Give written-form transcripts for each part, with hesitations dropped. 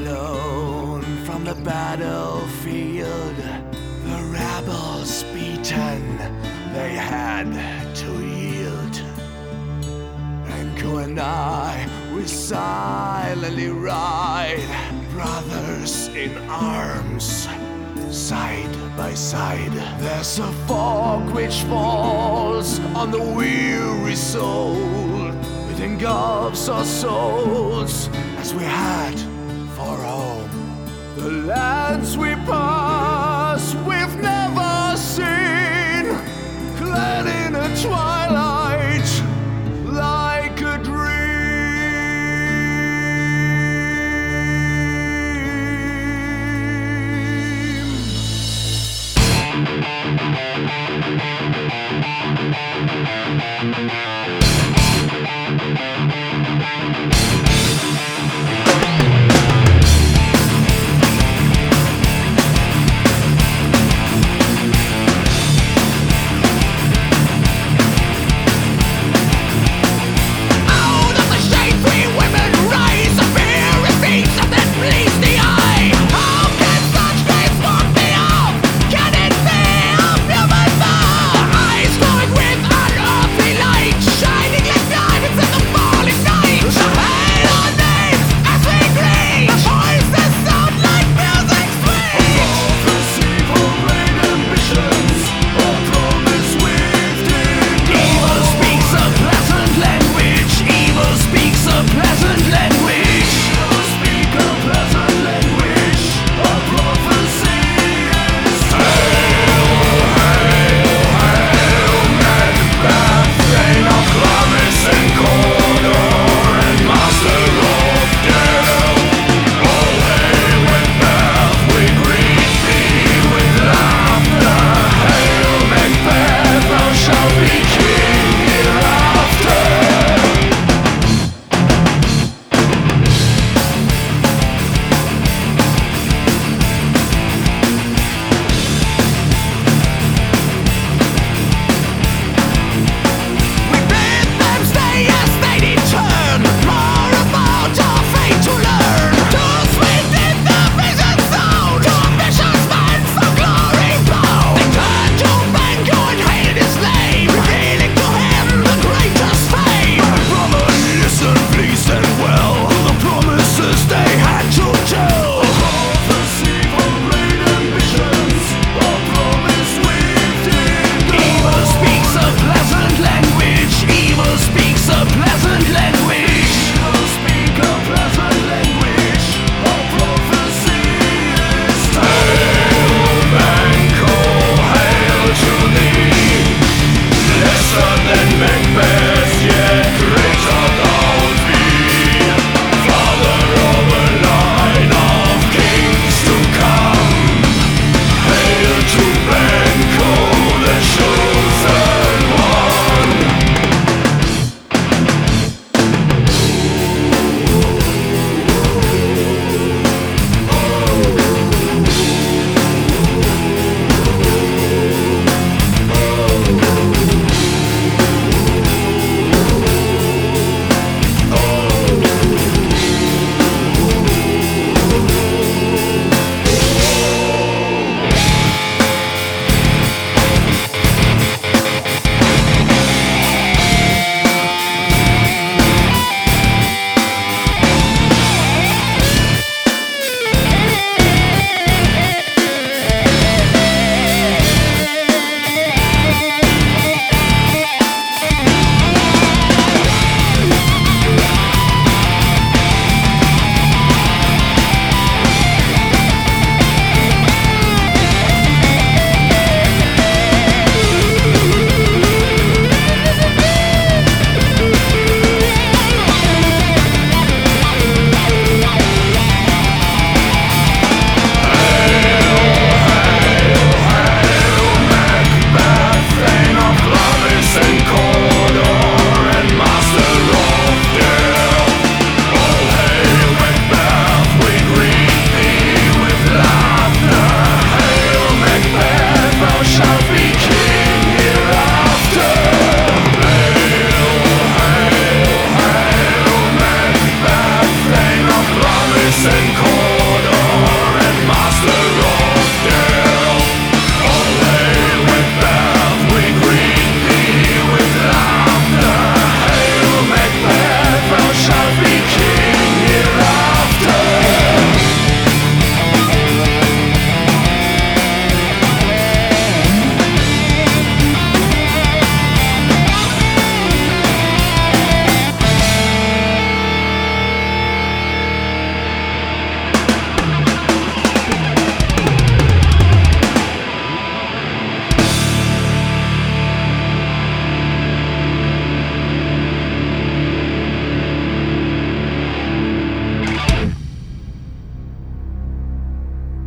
alone from the battlefield, the rebels beaten, they had to yield. And Ko and I, we silently ride, brothers in arms, side by side. There's a fog which falls on the weary soul. It engulfs our souls as we head for home. The lands we pass we've never seen, clad in a twilight like a dream.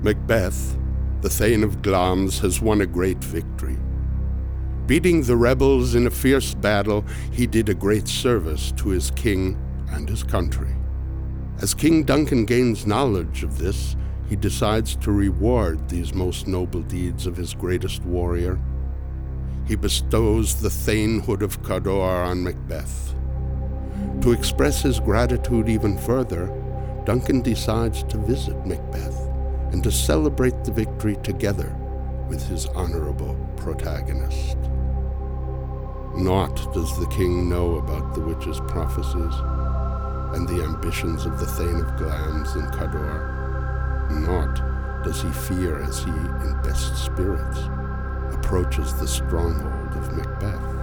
Macbeth, the Thane of Glamis, has won a great victory. Beating the rebels in a fierce battle, he did a great service to his king and his country. As King Duncan gains knowledge of this, he decides to reward these most noble deeds of his greatest warrior. He bestows the Thanehood of Cawdor on Macbeth. To express his gratitude even further, Duncan decides to visit Macbeth and to celebrate the victory together with his honorable protagonist. Naught does the king know about the witch's prophecies and the ambitions of the Thane of Glamis and Cawdor. Naught does he fear as he, in best spirits, approaches the stronghold of Macbeth.